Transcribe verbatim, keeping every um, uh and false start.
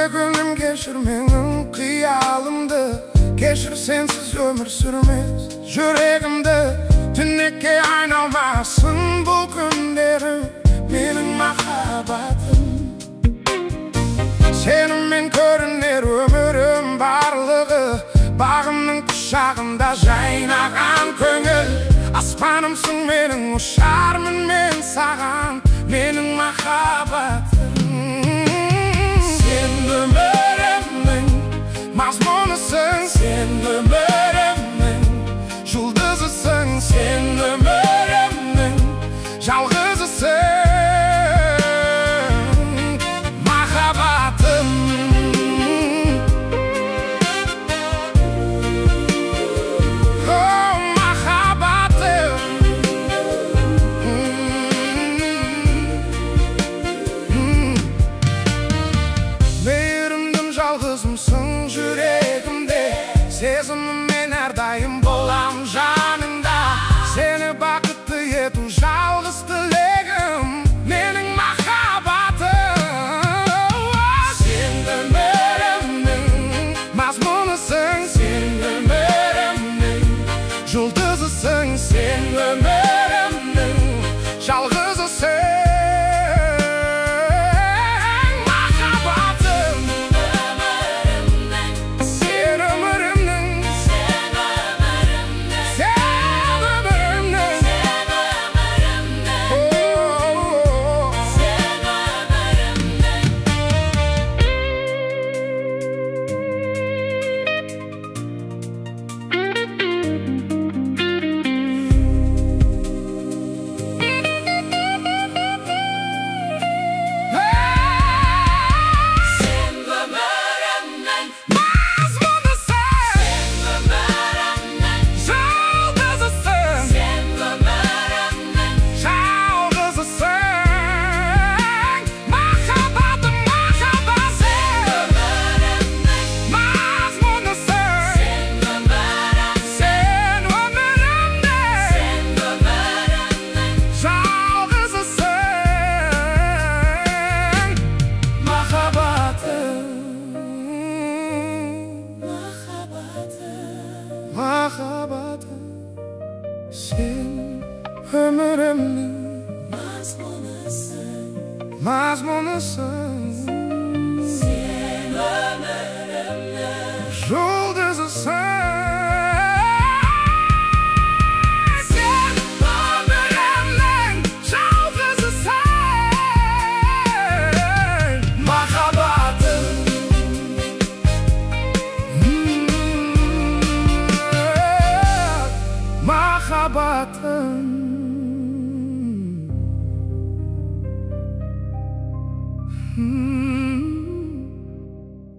Sevgilim kechir mening qiyalımdı, kechir sensiz ömür sürmez yüreğimde. Tünnekке ayналмасын bu günlerim mening mahabbatim. Seninmen көрінер ömürüm barlığı, bağımның құшағында жайнаған көңіл. Аспанымсың менің, ұшармын мен саған, менің махаббатым. Sen ömrümün mazmunusın, sen ömrümün жұлдызысың, sen ömrümün жалғызысың, махаббатым. О, махаббатым. Мейірімдім жалғызымсың жүрегімде, сезіміммен әрдайым болам жаныңда. Сені бақытты ету жалғыз тілегім, менің махаббатым. Sen ömrümün mazmunusың, sen ömrümün жұлдызысың, sen ömrümün жалғызысың, махаббатым. Sen ömrümün, sen ömrümün, oh, махаббатым. Sen ömrümün mazmunusың, mazmunusың.